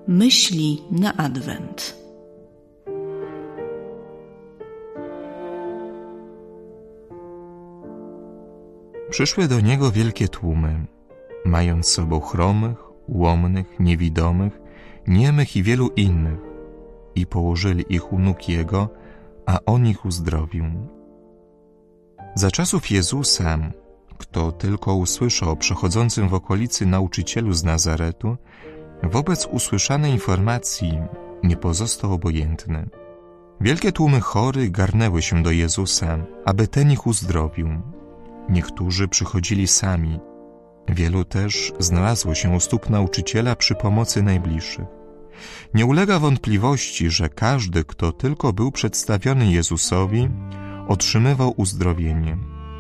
Myśli na Adwent. Przyszły do Niego wielkie tłumy, mając z sobą chromych, ułomnych, niewidomych, niemych i wielu innych, i położyli ich u nóg Jego, a On ich uzdrowił. Za czasów Jezusa, kto tylko usłyszał o przechodzącym w okolicy nauczycielu z Nazaretu, wobec usłyszanej informacji nie pozostał obojętny. Wielkie tłumy chorych garnęły się do Jezusa, aby ten ich uzdrowił. Niektórzy przychodzili sami, wielu też znalazło się u stóp nauczyciela przy pomocy najbliższych. Nie ulega wątpliwości, że każdy, kto tylko był przedstawiony Jezusowi, otrzymywał uzdrowienie.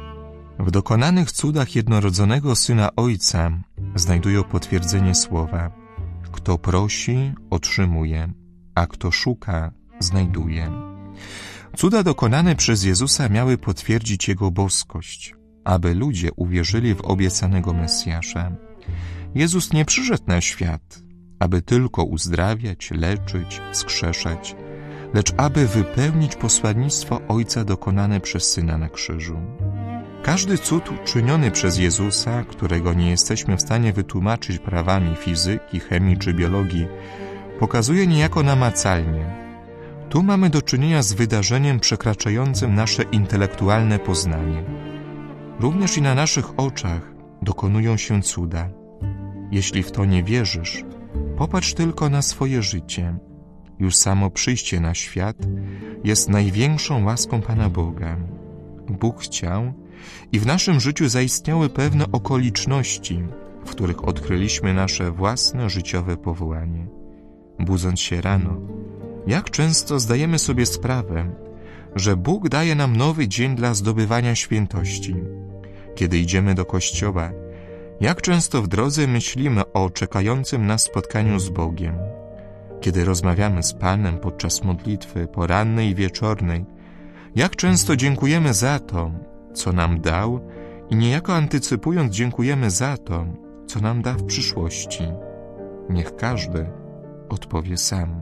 W dokonanych cudach jednorodzonego Syna Ojca znajdują potwierdzenie słowa: kto prosi, otrzymuje, a kto szuka, znajduje. Cuda dokonane przez Jezusa miały potwierdzić Jego boskość, aby ludzie uwierzyli w obiecanego Mesjasza. Jezus nie przyszedł na świat, aby tylko uzdrawiać, leczyć, wskrzeszać, lecz aby wypełnić posłannictwo Ojca dokonane przez Syna na krzyżu. Każdy cud czyniony przez Jezusa, którego nie jesteśmy w stanie wytłumaczyć prawami fizyki, chemii czy biologii, pokazuje niejako namacalnie: tu mamy do czynienia z wydarzeniem przekraczającym nasze intelektualne poznanie. Również i na naszych oczach dokonują się cuda. Jeśli w to nie wierzysz, popatrz tylko na swoje życie. Już samo przyjście na świat jest największą łaską Pana Boga. Bóg chciał i w naszym życiu zaistniały pewne okoliczności, w których odkryliśmy nasze własne życiowe powołanie. Budząc się rano, jak często zdajemy sobie sprawę, że Bóg daje nam nowy dzień dla zdobywania świętości. Kiedy idziemy do kościoła, jak często w drodze myślimy o czekającym nas spotkaniu z Bogiem. Kiedy rozmawiamy z Panem podczas modlitwy porannej i wieczornej, jak często dziękujemy za to, co nam dał, i niejako antycypując dziękujemy za to, co nam da w przyszłości. Niech każdy odpowie sam.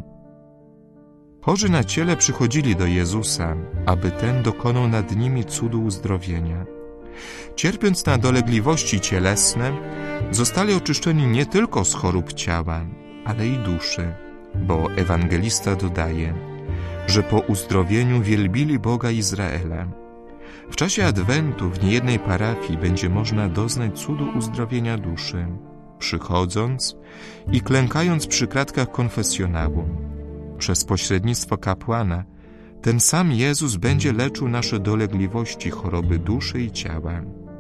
Chorzy na ciele przychodzili do Jezusa, aby ten dokonał nad nimi cudu uzdrowienia. Cierpiąc na dolegliwości cielesne, zostali oczyszczeni nie tylko z chorób ciała, ale i duszy, bo ewangelista dodaje, że po uzdrowieniu wielbili Boga Izraela. W czasie Adwentu w niejednej parafii będzie można doznać cudu uzdrowienia duszy, przychodząc i klękając przy kratkach konfesjonału. Przez pośrednictwo kapłana ten sam Jezus będzie leczył nasze dolegliwości, choroby duszy i ciała.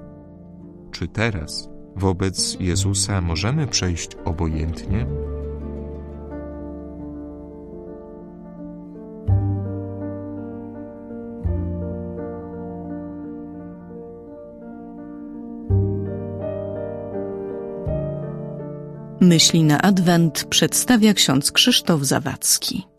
Czy teraz wobec Jezusa możemy przejść obojętnie? Myśli na Adwent przedstawia ksiądz Krzysztof Zawadzki.